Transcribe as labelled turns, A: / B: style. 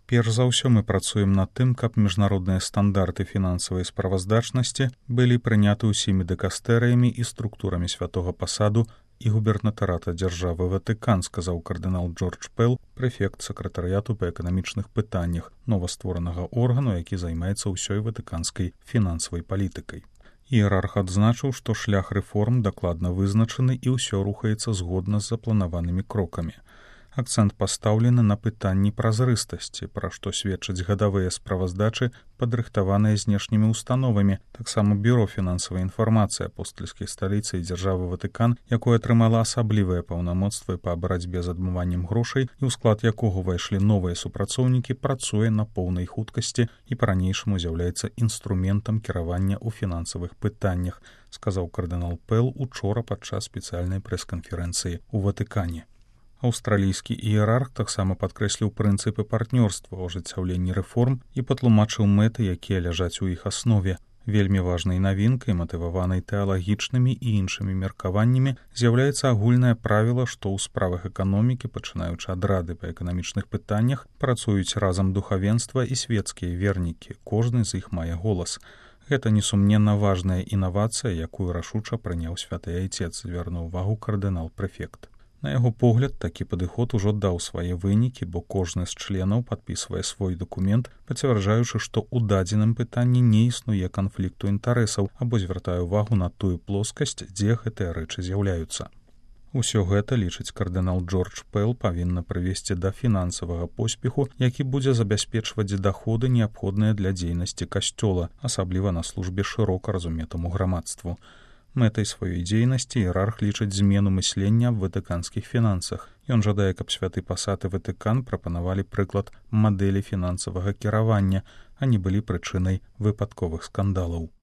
A: Перш за ўсё мы працуем над тым, каб міжнародныя стандарты фінансавай справаздачнасці былі прыняты ўсімі дыкастэрыямі і структурамі святога пасаду і губернатарата дзяржавы Ватыкан, сказаў кардынал Джордж Пэл, прэфект сакратарыяту па эканамічных пытаннях новастворанага органу, які займаецца ўсёй ватыканскай фінансавай палітыкай. Іерарх адзначыў, што шлях рэформ дакладна вызначаны і ўсё рухаецца згодна з запланаванымі крокамі. Акцэнт пастаўлены на пытанні празрыстасці, пра што сведчаць гадавыя справаздачы, падрыхтаваныя знешнімі установамі, таксама бюро фінансавай інфармацыі апостальскай сталіцы і дзяржавы Ватыкан, якое атрымала асаблівыя паўнамоцтвы па барацьбе з адмываннем грошай і ў склад якога ўвайшлі новыя супрацоўнікі, працуе на поўнай хуткасці і па-ранейшаму з'яўляецца інструментам кіравання ў фінансавых пытаннях, сказаў кардынал Пэл учора падчас спецыяльнай прэс-канферэнцыі ў Ватыкане. Аўстралійскі іерарх таксама падкрэсліў прынцыпы партнёрства ў ажыццяўленні рэформ і патлумачыў мэты, якія ляжаць у іх аснове. Вельмі важнай навінкай, матываванай тэалагічнымі і іншымі меркаваннямі, з'яўляецца агульнае правіла, што ў справах эканомікі, пачынаючы ад рады па эканамічных пытаннях, працуюць разам духавенства і свецкія вернікі, кожны з іх мае голас. Гэта несумненна важная інавацыя, якую рашуча прыняў святы айцец, звярнуў увагу кардынал-прэфект. На яго погляд, такі падыход ужо даў свае вынікі, бо кожны з членаў падпісвае свой дакумент, пацвярджаючы, што ў дадзеным пытанні не існуе канфлікту інтарэсаў або звяртае ўвагу на тую плоскасць, дзе гэтыя рэчы з'яўляюцца. Усё гэта, лічыць кардынал Джордж Пэл, павінна прывесці да фінансавага поспеху, які будзе забяспечваць даходы, неабходныя для дзейнасці касцёла, асабліва на службе шырока разуметаму грамадству. Мэтай сваёй дзейнасці іерарх лічыць змену мыслення аб ватыканскіх фінансах. Ён жадае, каб святы пасад і Ватыкан прапанавалі прыклад мадэлі фінансавага кіравання, а не былі прычынай выпадковых скандалаў.